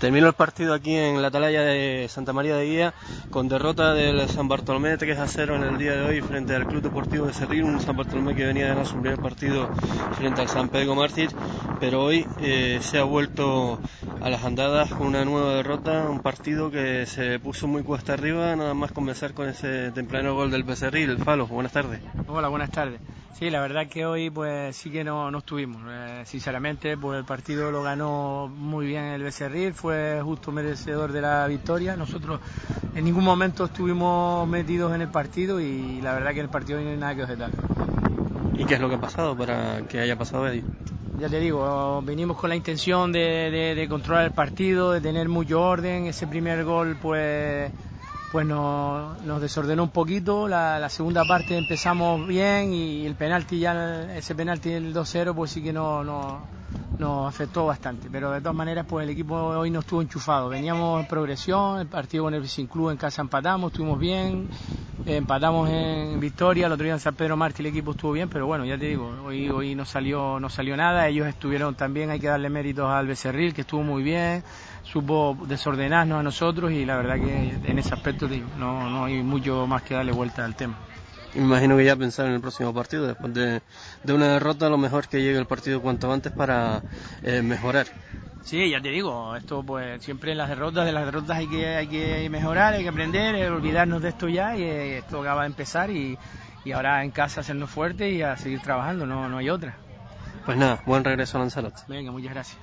Terminó el partido aquí en la atalaya de Santa María de Guía con derrota del San Bartolomé 3-0 en el día de hoy frente al Club Deportivo Becerril, un San Bartolomé que venía a ganar su primer partido frente al San Pedro Mártir, pero hoy se ha vuelto a las andadas con una nueva derrota, un partido que se puso muy cuesta arriba, nada más comenzar con ese temprano gol del Becerril. Falo, buenas tardes. Hola, buenas tardes. Sí, la verdad que hoy pues sí que no estuvimos. Sinceramente, pues el partido lo ganó muy bien el Becerril, fue justo merecedor de la victoria. Nosotros en ningún momento estuvimos metidos en el partido y la verdad que en el partido no hay nada que objetar. ¿Y qué es lo que ha pasado para que haya pasado ahí? Ya te digo, venimos con la intención de controlar el partido, de tener mucho orden. Ese primer gol pues nos desordenó un poquito. La segunda parte empezamos bien y el penalti ese penalti del 2-0 pues sí que nos afectó bastante, pero de todas maneras pues el equipo hoy no estuvo enchufado. Veníamos en progresión, el partido con el Racing Club en casa empatamos, estuvimos bien, empatamos en Victoria, el otro día en San Pedro Mártir el equipo estuvo bien, pero bueno, ya te digo, hoy no salió nada. Ellos estuvieron también, hay que darle méritos al Becerril, que estuvo muy bien, supo desordenarnos a nosotros y la verdad que en ese aspecto no hay mucho más que darle vuelta al tema. Me imagino que ya pensar en el próximo partido, después de una derrota, a lo mejor que llegue el partido cuanto antes para mejorar. Sí, ya te digo, esto pues siempre en las derrotas hay que mejorar, hay que aprender, olvidarnos de esto ya y esto acaba de empezar y ahora en casa hacernos fuertes y a seguir trabajando, no hay otra. Pues nada, buen regreso a Lanzarote. Venga, muchas gracias.